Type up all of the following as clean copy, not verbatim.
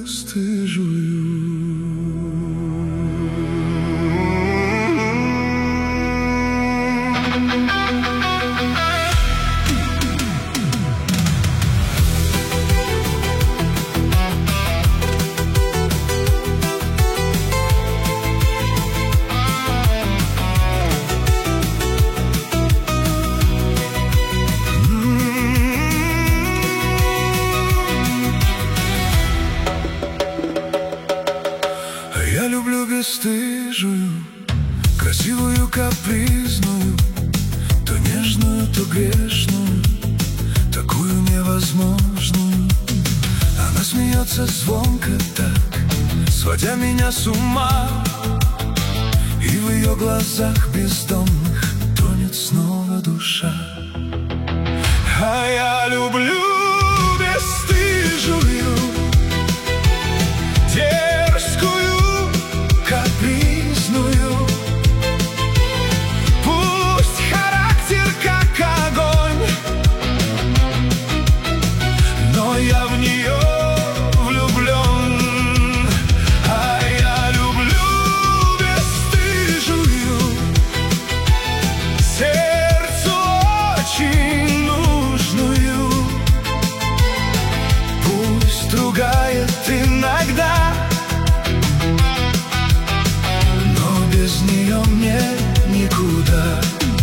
бесстыжую. Я люблю бесстыжую, красивую, капризную, то нежную, то грешную, такую невозможную. Она смеется звонко так, сводя меня с ума, и в ее глазах бездонных тонет снова душа. А я люблю бесстыжую, дерзкую, капризную. Пусть характер как огонь, но я в нее влюблен. А я люблю бесстыжую, сердцу очень нужную. Пусть ругает иногда, без нее мне никуда.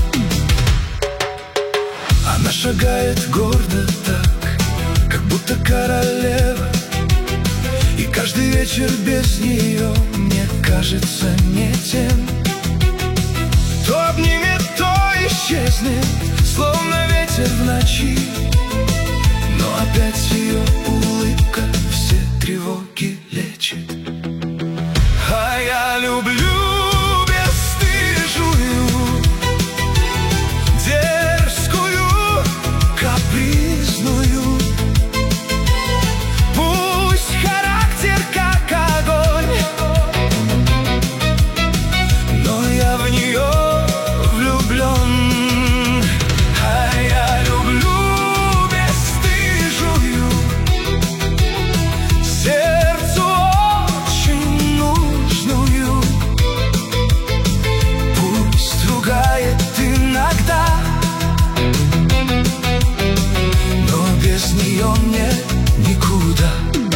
Она шагает гордо так, как будто королева, и каждый вечер без нее мне кажется не тем. То обнимет, то исчезнет, словно ветер в ночи, но опять ее улыбка все тревоги лечит. А я люблю мне никуда.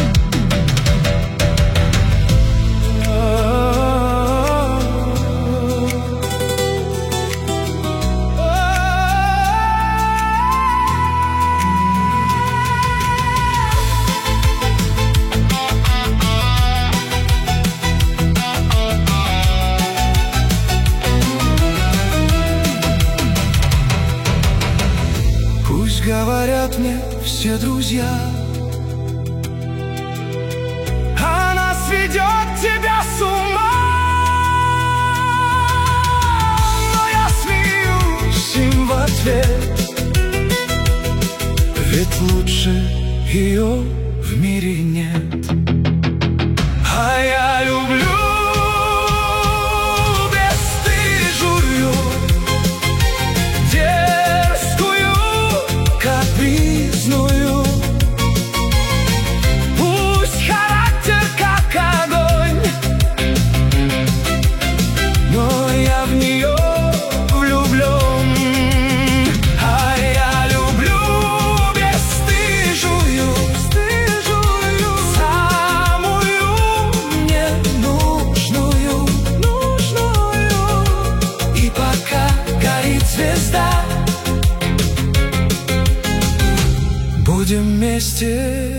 Пусть говорят мне все друзья, она сведет тебя с ума, но я смеюсь им в ответ, ведь лучше ее в мире нет. А я люблю звезда. Будем вместе